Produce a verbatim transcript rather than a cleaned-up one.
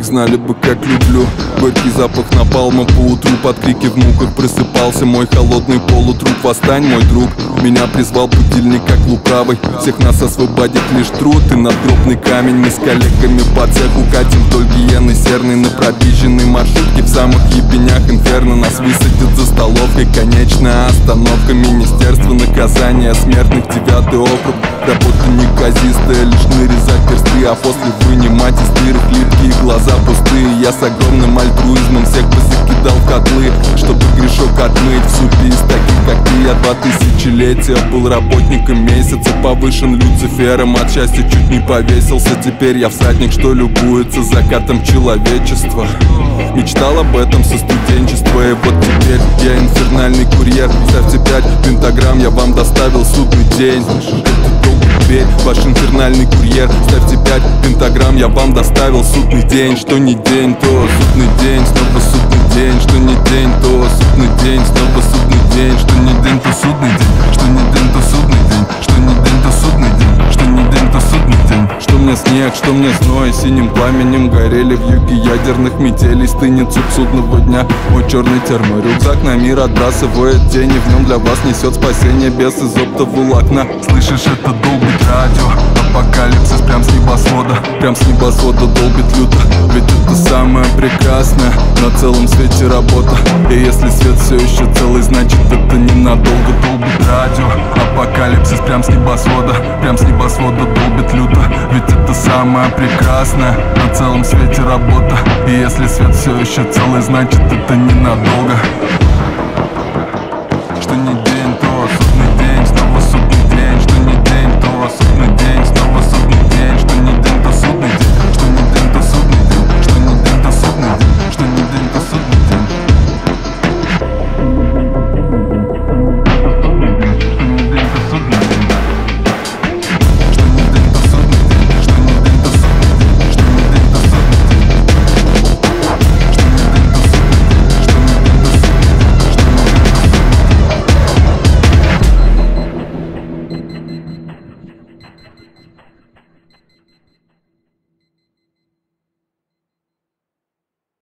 знали бы, как люблю. Горький запах напалма поутру, под крики в муках просыпался мой холодный полутруп. Восстань, мой друг, меня призвал будильник как лукавый. Всех нас освободит лишь труд и надгробный камень. Мы с коллегами по цеху катим вдоль Гиены серной на пробиженной маршрутке. В самых ебенях инферно нас высадят за столовкой. Конечная остановка министерства наказания смертных, девятый округ. Работа неказистая, лишь нарезать персты, а после вынимать из дырок липкие глаза пустые. Я с огромным альтруизмом всех позакидал в котлы, чтобы грешок отмыть. В супе из таких, как ты, я два тысячелетия был работником месяца, повышен Люцифером, от счастья чуть не повесился. Теперь я всадник, что любуется закатом человечества. Мечтал об этом со студенчества, и вот теперь я инфернальный курьер. Ставьте пять пентаграмм, я вам доставил судный день. Теперь ваш инфернальный курьер. Ставьте пять пентаграмм, я вам доставил судный день. Что не день, то судный день, снова судный день. Что не день, то судный день, снова судный день. Что не день, то судный день. Что не день, то судный день. Что не день, то судный день. Что не день, то судный день. Что мне снег, что мне зной, синим пламенем горели в юге ядерных метелей. Стынет суп судного дня, мой черный терморюкзак на мир отбрасывает тени. В нем для вас несет спасение без из оптоволокна. Слышишь, это долбит радио, апокалипсис прям с небосвода. Прям с небосвода долбит люто, ведь это самое прекрасное на целом свете работа. И если свет все еще целый, значит это ненадолго. Долбит радио, апокалипсис прям с небосвода. Прям с небосвода долбит люто, ведь это самое прекрасное на целом свете работа. И если свет все еще целый, значит это ненадолго.